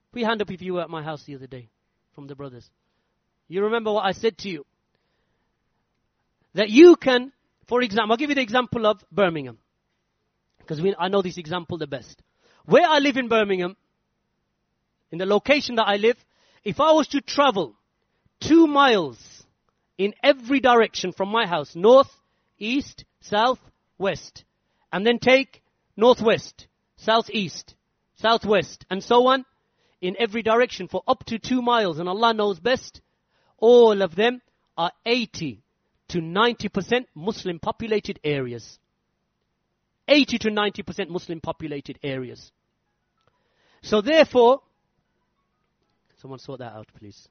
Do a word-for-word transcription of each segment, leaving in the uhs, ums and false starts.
Put your hand up if you were at my house the other day from the brothers. You remember what I said to you? That you can, for example, I'll give you the example of Birmingham. Because we, I know this example the best. Where I live in Birmingham, in the location that I live, if I was to travel two miles in every direction from my house, north, east, south, west, and then take northwest, southeast, southwest, and so on, in every direction for up to two miles, and Allah knows best, all of them are eighty to ninety percent Muslim populated areas. eighty to ninety percent Muslim populated areas. So therefore, someone sort that out please.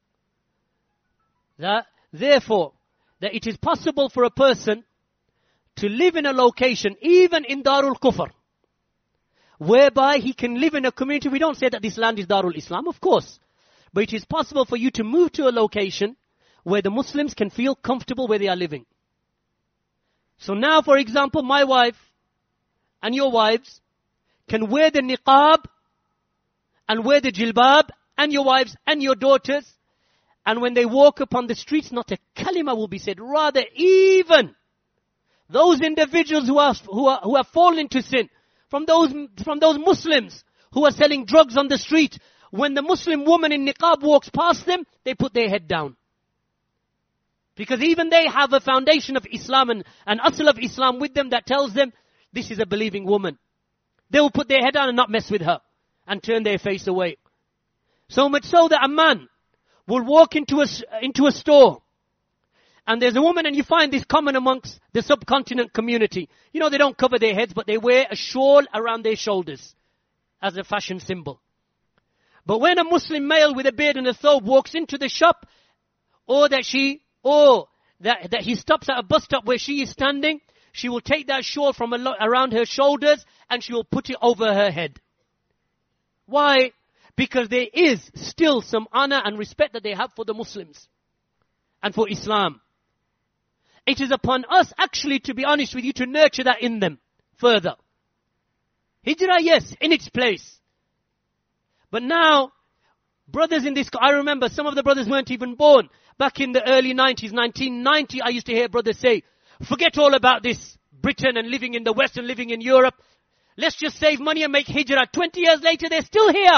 That, therefore, that it is possible for a person to live in a location, even in Darul Kufr, whereby he can live in a community. We don't say that this land is Darul Islam, of course. But it is possible for you to move to a location where the Muslims can feel comfortable where they are living. So now, for example, my wife and your wives can wear the niqab and wear the jilbab, and your wives and your daughters. And when they walk upon the streets, not a kalima will be said. Rather, even those individuals who are, who are, who have fallen into sin, from those, from those Muslims who are selling drugs on the street, when the Muslim woman in niqab walks past them, they put their head down. Because even they have a foundation of Islam and an asl of Islam with them that tells them, this is a believing woman. They will put their head down and not mess with her and turn their face away. So much so that a man will walk into a, into a store and there's a woman, and you find this common amongst the subcontinent community. You know, they don't cover their heads, but they wear a shawl around their shoulders as a fashion symbol. But when a Muslim male with a beard and a thobe walks into the shop, or that she, or that, that he stops at a bus stop where she is standing, she will take that shawl from a, around her shoulders and she will put it over her head. Why? Because there is still some honor and respect that they have for the Muslims and for Islam. It is upon us, actually, to be honest with you, to nurture that in them further. Hijrah, yes, in its place. But now, brothers in this, I remember some of the brothers weren't even born. Back in the early nineties, nineteen ninety, I used to hear brothers say, forget all about this Britain and living in the West and living in Europe. Let's just save money and make hijrah. Twenty years later, they're still here.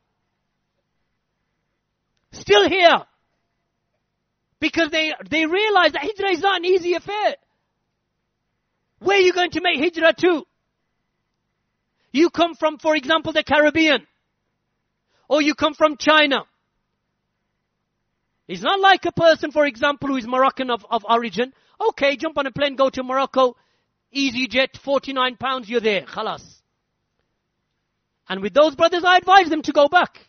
Still here. Because they, they realize that hijrah is not an easy affair. Where are you going to make hijrah to? You come from, for example, the Caribbean. Or you come from China. It's not like a person, for example, who is Moroccan of, of origin. Okay, jump on a plane, go to Morocco. Easy jet, forty-nine pounds, you're there. Khalas. And with those brothers, I advise them to go back.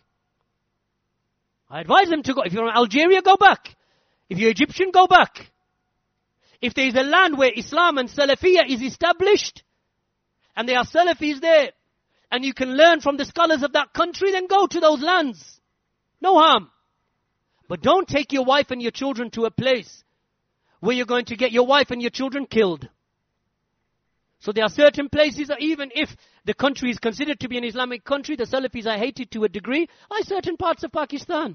I advise them to go. If you're in Algeria, go back. If you're Egyptian, go back. If there is a land where Islam and Salafiyah is established, and there are Salafis there, and you can learn from the scholars of that country, then go to those lands. No harm. But don't take your wife and your children to a place where you're going to get your wife and your children killed. So there are certain places that even if the country is considered to be an Islamic country, the Salafis are hated to a degree, like certain parts of Pakistan.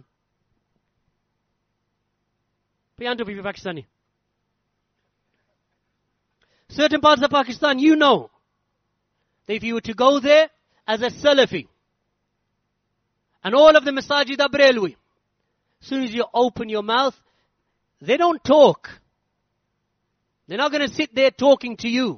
Pakistani. Certain parts of Pakistan, you know, that if you were to go there as a Salafi, and all of the masajid are Brelwi, as soon as you open your mouth, they don't talk. They're not going to sit there talking to you.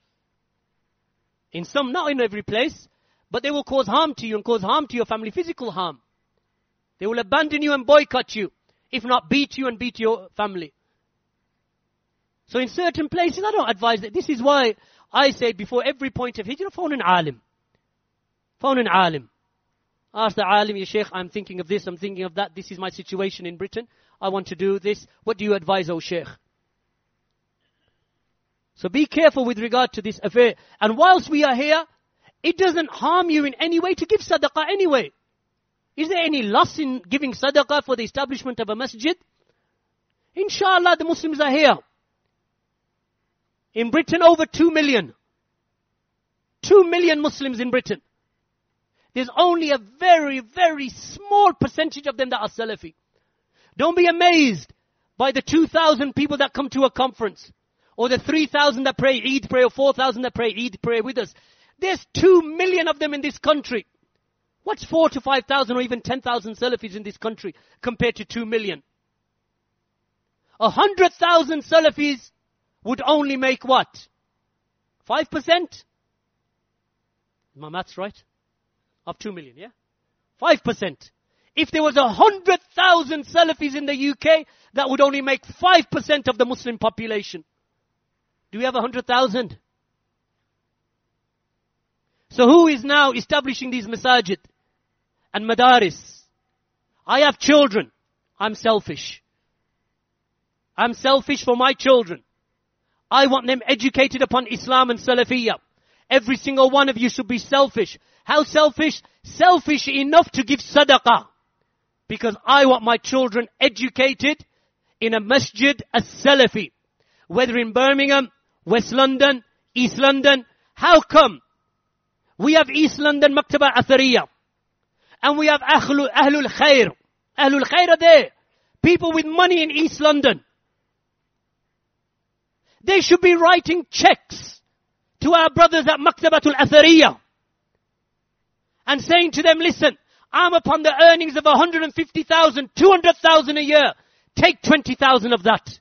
In some, not in every place, but they will cause harm to you and cause harm to your family, physical harm. They will abandon you and boycott you, if not beat you and beat your family. So in certain places, I don't advise that. This is why I say before every point of hijrah, phone an alim. Phone an alim. Ask the alim, ya sheikh, I'm thinking of this, I'm thinking of that. This is my situation in Britain. I want to do this. What do you advise, O sheikh? So be careful with regard to this affair. And whilst we are here, it doesn't harm you in any way to give sadaqah anyway. Is there any loss in giving sadaqah for the establishment of a masjid? Inshallah, the Muslims are here. In Britain, over two million. Two million Muslims in Britain. There's only a very, very small percentage of them that are Salafi. Don't be amazed by the two thousand people that come to a conference, or the three thousand that pray Eid prayer, or four thousand that pray Eid prayer with us. There's two million of them in this country. What's four to five thousand or even ten thousand Salafis in this country compared to two million? A hundred thousand Salafis would only make what? Five percent? My math's right? Of two million, yeah? Five percent. If there was a hundred thousand Salafis in the U K, that would only make five percent of the Muslim population. Do we have a hundred thousand? So who is now establishing these masajid and madaris? I have children. I'm selfish. I'm selfish for my children. I want them educated upon Islam and Salafiyah. Every single one of you should be selfish. How selfish? Selfish enough to give sadaqah. Because I want my children educated in a masjid as-Salafi. Whether in Birmingham, West London, East London. How come? We have East London Maktaba Athariya. And we have Ahlul, Ahlul Khair. Ahlul Khair are there. People with money in East London. They should be writing checks to our brothers at Maktabatul Athariya. And saying to them, listen, I'm upon the earnings of one hundred fifty thousand, two hundred thousand a year. Take twenty thousand of that.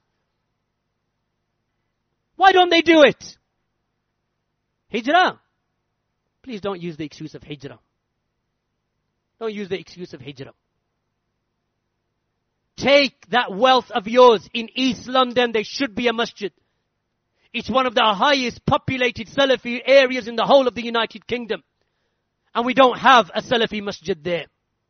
Why don't they do it? Hijrah. Please don't use the excuse of hijrah. Don't use the excuse of hijrah. Take that wealth of yours. In East London, there should be a masjid. It's one of the highest populated Salafi areas in the whole of the United Kingdom. And we don't have a Salafi masjid there.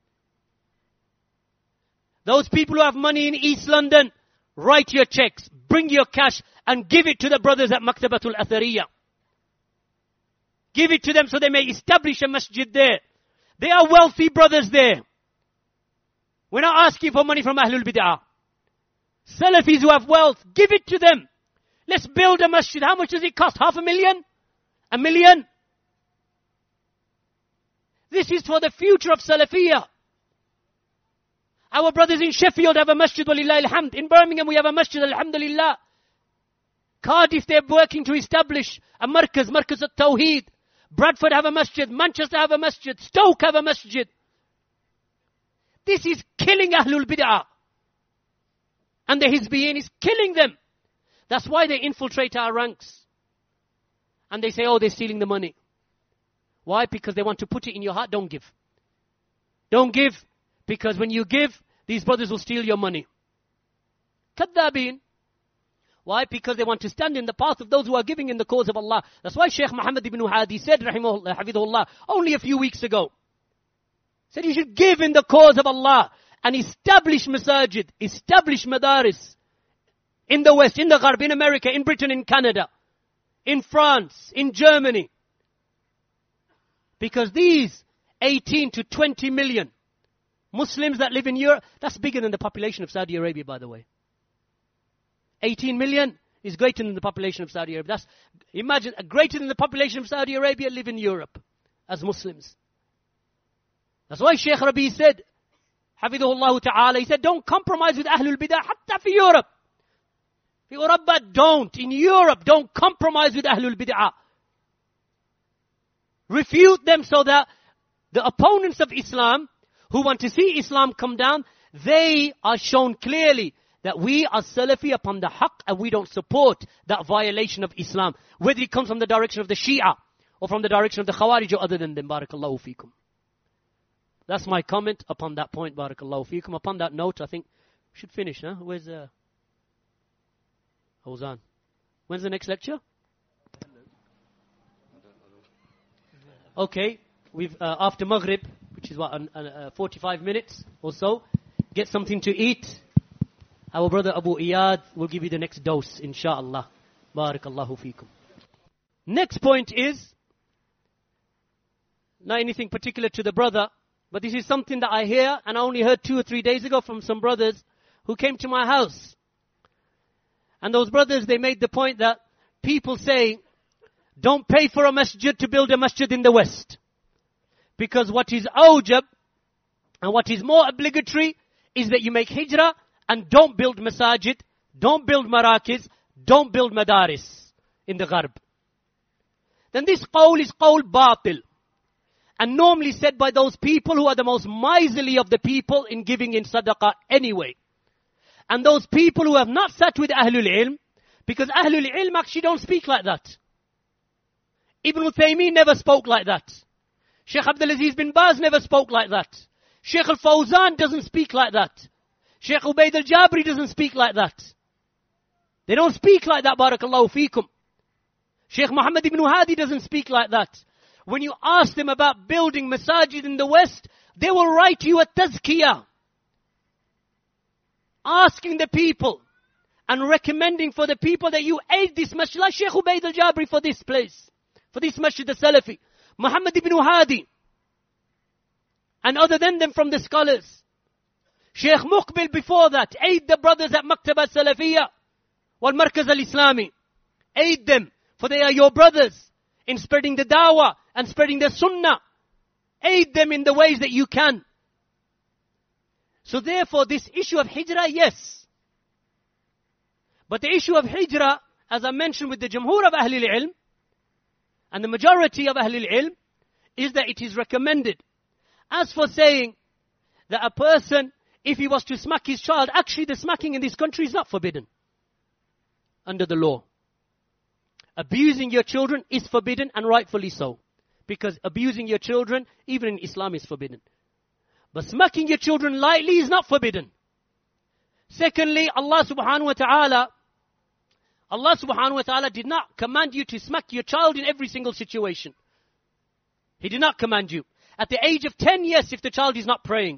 Those people who have money in East London, write your checks, bring your cash, and give it to the brothers at Maktabatul Athariya. Give it to them so they may establish a masjid there. They are wealthy brothers there. We're not asking for money from Ahlul Bid'ah. Salafis who have wealth, give it to them. Let's build a masjid. How much does it cost? Half a million? A million? This is for the future of Salafiyah. Our brothers in Sheffield have a masjid, walillahi alhamd. In Birmingham we have a masjid, alhamdulillah. Cardiff, they're working to establish a markaz, markaz at-Tawheed. Bradford have a masjid. Manchester have a masjid. Stoke have a masjid. This is killing Ahlul Bid'ah. And the Hizbiyin is killing them. That's why they infiltrate our ranks. And they say, oh, they're stealing the money. Why? Because they want to put it in your heart. Don't give. Don't give. Because when you give, these brothers will steal your money. Kadhabin. Why? Because they want to stand in the path of those who are giving in the cause of Allah. That's why Shaykh Muhammad ibn Hadi said, rahimahullah, hafidhullah, only a few weeks ago, said you should give in the cause of Allah and establish masajid, establish madaris in the West, in the Gharb, in America, in Britain, in Canada, in France, in Germany. Because these eighteen to twenty million Muslims that live in Europe, that's bigger than the population of Saudi Arabia, by the way. eighteen million is greater than the population of Saudi Arabia. That's, imagine, greater than the population of Saudi Arabia live in Europe as Muslims. That's why Shaykh Rabi said, Hafidhullah Ta'ala, he said, don't compromise with Ahlul Bidah, hatta fi Europe. Fi Europa, don't. In Europe, don't compromise with Ahlul Bidah. Refute them so that the opponents of Islam, who want to see Islam come down, they are shown clearly that we are Salafi upon the haqq and we don't support that violation of Islam. Whether it comes from the direction of the Shia or from the direction of the Khawarij or other than them. Barakallahu feekum. That's my comment upon that point. Barakallahu feekum. Upon that note, I think we should finish. Huh? Where's uh, Ozan? When's the next lecture? Okay. We've uh, after Maghrib, which is what, uh, uh, forty-five minutes or so, get something to eat. Our brother Abu Iyad will give you the next dose, inshallah. Barakallahu feekum. Next point is, not anything particular to the brother, but this is something that I hear, and I only heard two or three days ago from some brothers who came to my house. And those brothers, they made the point that people say, don't pay for a masjid to build a masjid in the West. Because what is awjab and what is more obligatory is that you make hijrah and don't build masajid, don't build marakis, don't build madaris in the Gharb. Then this qawl is qawl batil. And normally said by those people who are the most miserly of the people in giving in sadaqah anyway. And those people who have not sat with Ahlul Ilm, because Ahlul Ilm actually don't speak like that. Ibn Uthaymeen never spoke like that. Sheikh Abdul Aziz bin Baz never spoke like that. Sheikh Al-Fawzan doesn't speak like that. Sheikh Ubaid Al-Jabri doesn't speak like that. They don't speak like that, barakallahu feekum. Sheikh Muhammad ibn Hadi doesn't speak like that. When you ask them about building masajid in the West, they will write you a tazkiyah. Asking the people and recommending for the people that you aid this masjid, like Sheikh Ubaid Al-Jabri for this place, for this masjid al-Salafi, Muhammad ibn Hadi, and other than them from the scholars. Sheikh Muqbil before that, aid the brothers at Maktaba Salafiyya, wal Markaz al-Islami. Aid them, for they are your brothers in spreading the dawah and spreading the sunnah. Aid them in the ways that you can. So therefore, this issue of hijrah, yes. But the issue of hijrah, as I mentioned with the Jumhur of Ahlul Ilm, and the majority of Ahlul Ilm, is that it is recommended. As for saying that a person, if he was to smack his child, actually the smacking in this country is not forbidden under the law. Abusing your children is forbidden, and rightfully so. Because abusing your children, even in Islam, is forbidden. But smacking your children lightly is not forbidden. Secondly, Allah subhanahu wa ta'ala, Allah subhanahu wa ta'ala did not command you to smack your child in every single situation. He did not command you. At the age of ten, yes, if the child is not praying.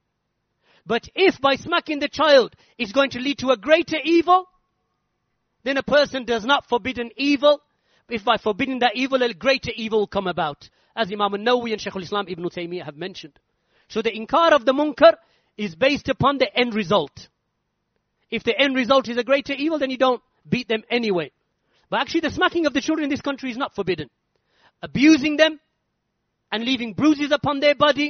But if by smacking the child is going to lead to a greater evil, then a person does not forbid an evil. If by forbidding that evil, a greater evil will come about. As Imam al-Nawawi and Shaykh al-Islam Ibn Taymiyyah have mentioned. So the inkar of the munkar is based upon the end result. If the end result is a greater evil, then you don't beat them anyway. But actually the smacking of the children in this country is not forbidden. Abusing them and leaving bruises upon their body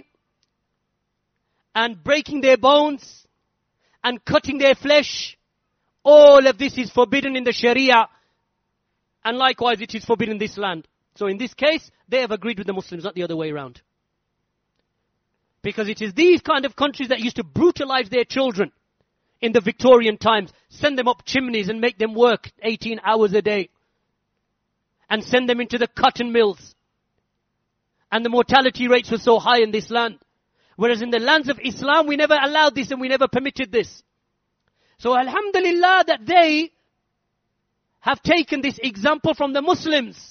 and breaking their bones and cutting their flesh, all of this is forbidden in the Sharia. And likewise it is forbidden in this land. So in this case, they have agreed with the Muslims, not the other way around. Because it is these kind of countries that used to brutalize their children in the Victorian times, send them up chimneys and make them work eighteen hours a day, and send them into the cotton mills. And the mortality rates were so high in this land. Whereas in the lands of Islam, we never allowed this and we never permitted this. So alhamdulillah that they have taken this example from the Muslims.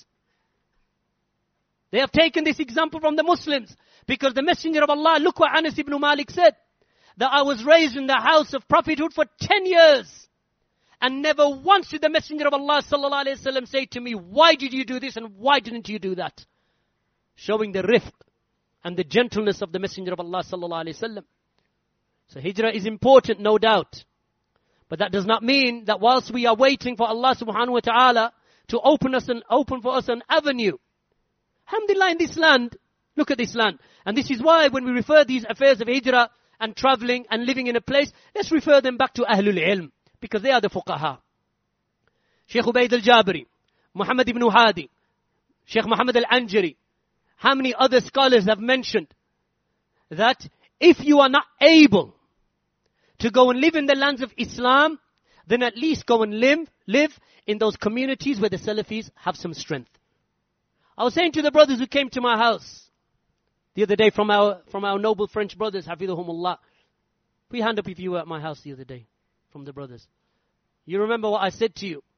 They have taken this example from the Muslims. Because the Messenger of Allah, look what Anas ibn Malik said. That I was raised in the house of prophethood for ten years. And never once did the Messenger of Allah sallallahu alayhi wa sallam say to me, why did you do this and why didn't you do that? Showing the rifq and the gentleness of the Messenger of Allah sallallahu alayhi wa sallam. So hijrah is important, no doubt. But that does not mean that whilst we are waiting for Allah subhanahu wa ta'ala to open us and open for us an avenue. Alhamdulillah, in this land, look at this land. And this is why when we refer these affairs of hijrah and traveling and living in a place, let's refer them back to Ahlul Ilm. Because they are the fuqaha. Sheikh Ubaid Al-Jabri, Muhammad ibn Hadi, Sheikh Muhammad Al-Anjari. How many other scholars have mentioned that if you are not able to go and live in the lands of Islam, then at least go and live, live in those communities where the Salafis have some strength. I was saying to the brothers who came to my house the other day from our from our noble French brothers, Hafidhahumullah. Put your hand up if you were at my house the other day from the brothers. You remember what I said to you?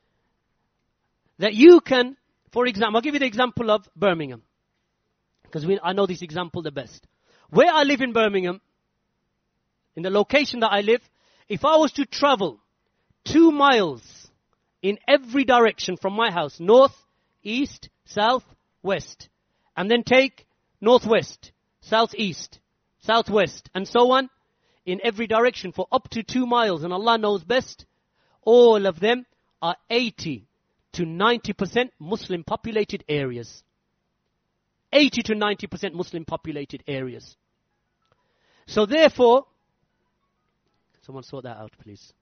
That you can, for example, I'll give you the example of Birmingham. Because we, I know this example the best. Where I live in Birmingham, in the location that I live, if I was to travel two miles in every direction from my house, north, east, south, west, and then take northwest, southeast, southwest, and so on, in every direction for up to two miles, and Allah knows best, all of them are eighty to ninety percent Muslim populated areas. eighty to ninety percent Muslim populated areas. So therefore, someone sort that out, please.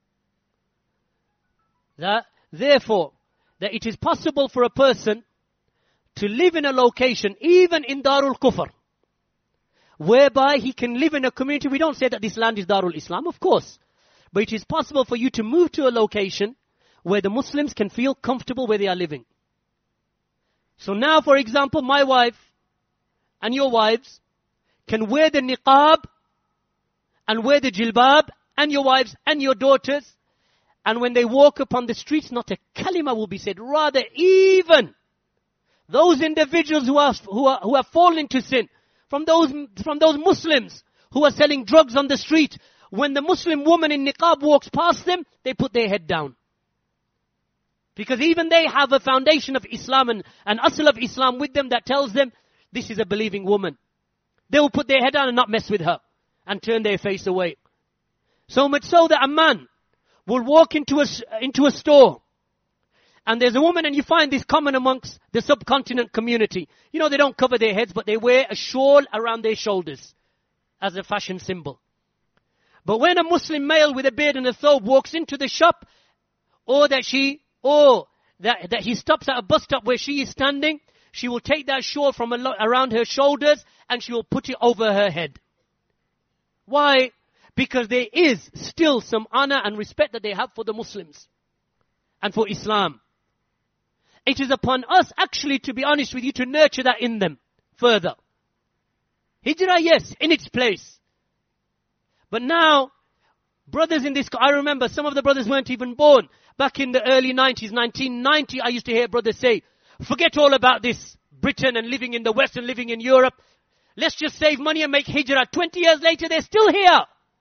That, therefore, that it is possible for a person to live in a location, even in Darul Kufr, whereby he can live in a community. We don't say that this land is Darul Islam, of course. But it is possible for you to move to a location where the Muslims can feel comfortable where they are living. So now, for example, my wife and your wives can wear the niqab and wear the jilbab, and your wives and your daughters. And when they walk upon the streets, not a kalima will be said. Rather, even those individuals who are, who are, who have fallen into sin, from those, from those Muslims who are selling drugs on the street, when the Muslim woman in niqab walks past them, they put their head down. Because even they have a foundation of Islam and an asl of Islam with them that tells them, this is a believing woman. They will put their head down and not mess with her and turn their face away. So much so that a man will walk into a, into a store and there's a woman, and you find this common amongst the subcontinent community. You know, they don't cover their heads, but they wear a shawl around their shoulders as a fashion symbol. But when a Muslim male with a beard and a thobe walks into the shop, or that she, or that, that he stops at a bus stop where she is standing, she will take that shawl from a, around her shoulders and she will put it over her head. Why? Because there is still some honor and respect that they have for the Muslims and for Islam. It is upon us, actually, to be honest with you, to nurture that in them further. Hijrah, yes, in its place. But now, brothers in this, I remember some of the brothers weren't even born. Back in the early nineties, nineteen ninety, I used to hear brothers say, forget all about this Britain and living in the West and living in Europe. Let's just save money and make hijrah. twenty years later, they're still here.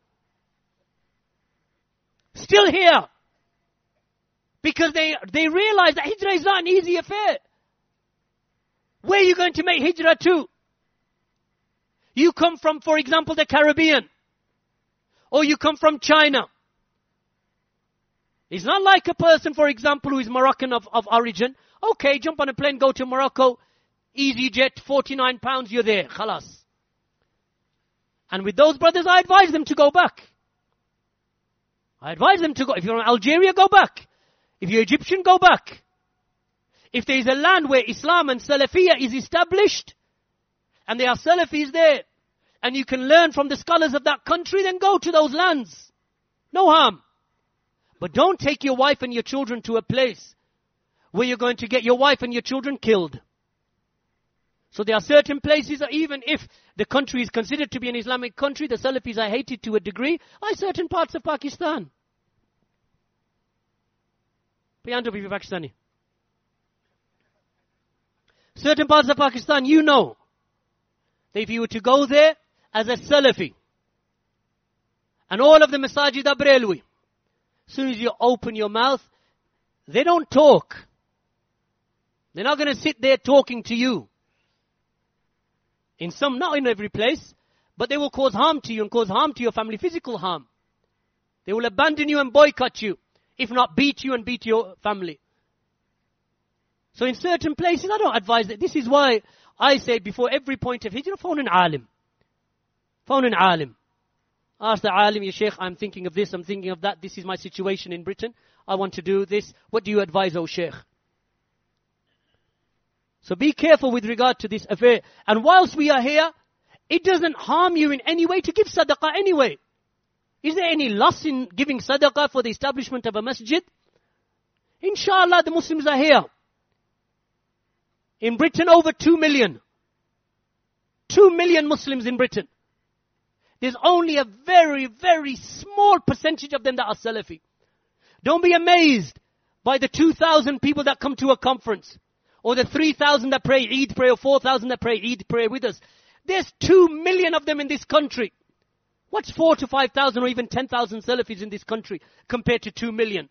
Still here. Because they, they realize that hijrah is not an easy affair. Where are you going to make hijrah to? You come from, for example, the Caribbean. Or you come from China. It's not like a person, for example, who is Moroccan of, of origin. Okay, jump on a plane, go to Morocco. EasyJet, forty-nine pounds, you're there. Khalas. And with those brothers, I advise them to go back. I advise them to go. If you're in Algeria, go back. If you're Egyptian, go back. If there is a land where Islam and Salafiyah is established, and there are Salafis there, and you can learn from the scholars of that country, then go to those lands. No harm. But don't take your wife and your children to a place where you're going to get your wife and your children killed. So there are certain places, even if the country is considered to be an Islamic country, the Salafis are hated to a degree, like certain parts of Pakistan. Pakistani. Certain parts of Pakistan, you know, that if you were to go there as a Salafi, and all of the masajid are Brelwi, as soon as you open your mouth, they don't talk. They're not going to sit there talking to you. In some, not in every place, but they will cause harm to you and cause harm to your family, physical harm. They will abandon you and boycott you, if not beat you and beat your family. So in certain places, I don't advise that. This is why I say before every point of hijrah, phone an alim. Phone an alim. Ask the alim, ya sheikh, I'm thinking of this, I'm thinking of that. This is my situation in Britain. I want to do this. What do you advise, O sheikh? So be careful with regard to this affair. And whilst we are here, it doesn't harm you in any way to give sadaqah anyway. Is there any loss in giving sadaqah for the establishment of a masjid? Inshallah, the Muslims are here. In Britain, over two million. Two million Muslims in Britain. There's only a very, very small percentage of them that are Salafi. Don't be amazed by the two thousand people that come to a conference. Or the three thousand that pray Eid prayer, or four thousand that pray Eid prayer with us. There's two million of them in this country. What's four to five thousand or even ten thousand Salafis in this country compared to two million?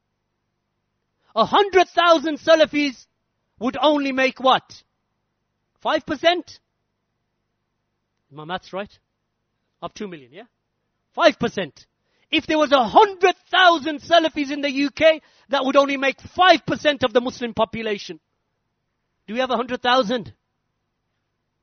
A hundred thousand Salafis would only make what? Five percent? My math's right? Of two million, yeah? Five percent. If there was a hundred thousand Salafis in the U K, that would only make five percent of the Muslim population. Do we have a hundred thousand?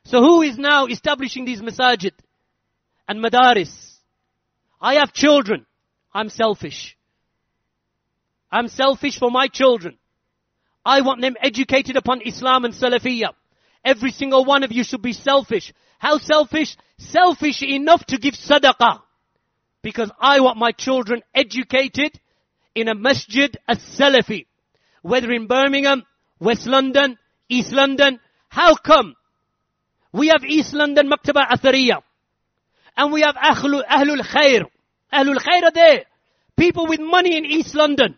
So who is now establishing these masajid and madaris? I have children. I'm selfish. I'm selfish for my children. I want them educated upon Islam and Salafiyah. Every single one of you should be selfish. How selfish? Selfish enough to give sadaqah. Because I want my children educated in a masjid as-Salafi. Whether in Birmingham, West London, East London. How come? We have East London Maktaba Athariya. And we have Ahlul, Ahlul Khair. Ahlul Khair are there. People with money in East London.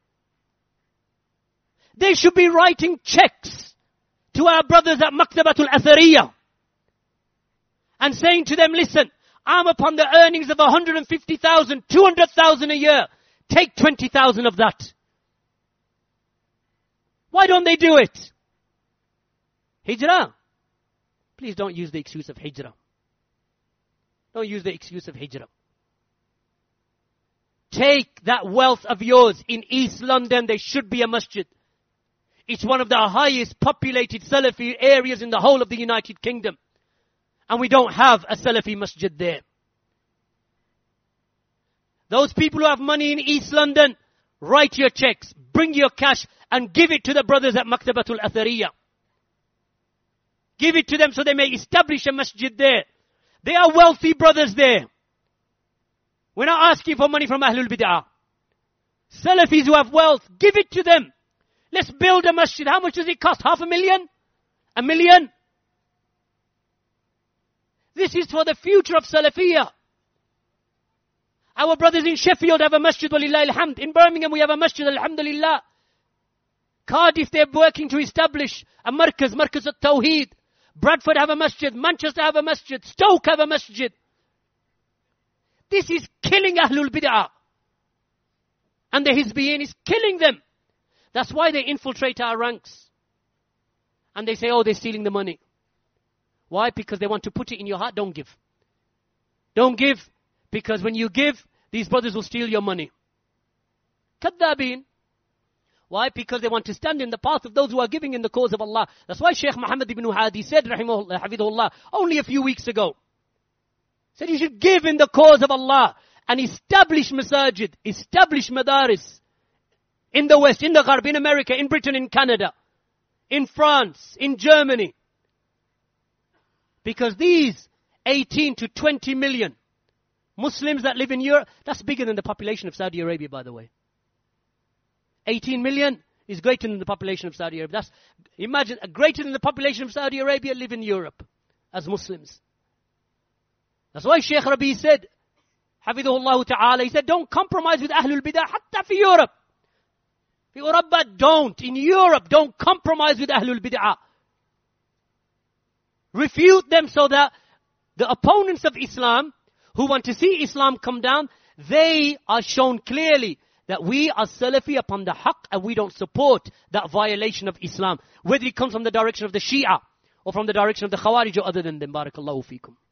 They should be writing checks to our brothers at Maktabatul Athariya. And saying to them, listen, I'm upon the earnings of one hundred fifty thousand, two hundred thousand a year. Take twenty thousand of that. Why don't they do it? Hijrah. Please don't use the excuse of hijrah. Don't use the excuse of hijrah. Take that wealth of yours. In East London, there should be a masjid. It's one of the highest populated Salafi areas in the whole of the United Kingdom. And we don't have a Salafi masjid there. Those people who have money in East London, write your checks, bring your cash, and give it to the brothers at Maktabatul Athariya. Give it to them so they may establish a masjid there. They are wealthy brothers there. We're not asking for money from Ahlul Bid'ah. Salafis who have wealth, give it to them. Let's build a masjid. How much does it cost? Half a million? A million? This is for the future of Salafiyah. Our brothers in Sheffield have a masjid, walillahi alhamd. In Birmingham we have a masjid, alhamdulillah. Cardiff, they're working to establish a markaz, markaz al-Tawheed. Bradford have a masjid. Manchester have a masjid. Stoke have a masjid. This is killing Ahlul Bid'ah. And the Hizbiyin is killing them. That's why they infiltrate our ranks. And they say, oh, they're stealing the money. Why? Because they want to put it in your heart. Don't give. Don't give. Because when you give, these brothers will steal your money. Kadhabin. Why? Because they want to stand in the path of those who are giving in the cause of Allah. That's why Shaykh Muhammad ibn Hadi said, rahimahullah, hafidhullah, only a few weeks ago, said you should give in the cause of Allah and establish masajid, establish madaris in the West, in the Gharb, in America, in Britain, in Canada, in France, in Germany. Because these eighteen to twenty million Muslims that live in Europe, that's bigger than the population of Saudi Arabia, by the way. eighteen million is greater than the population of Saudi Arabia. That's, imagine, greater than the population of Saudi Arabia live in Europe as Muslims. That's why Shaykh Rabi said, Hafidhullah Ta'ala, he said, don't compromise with Ahlul Bidah, hatta fi Europe. Fi Europa, don't. In Europe, don't compromise with Ahlul Bidah. Refute them so that the opponents of Islam, who want to see Islam come down, they are shown clearly that we are Salafi upon the haqq and we don't support that violation of Islam. Whether it comes from the direction of the Shia or from the direction of the Khawarij or other than them. Barakallahu feekum.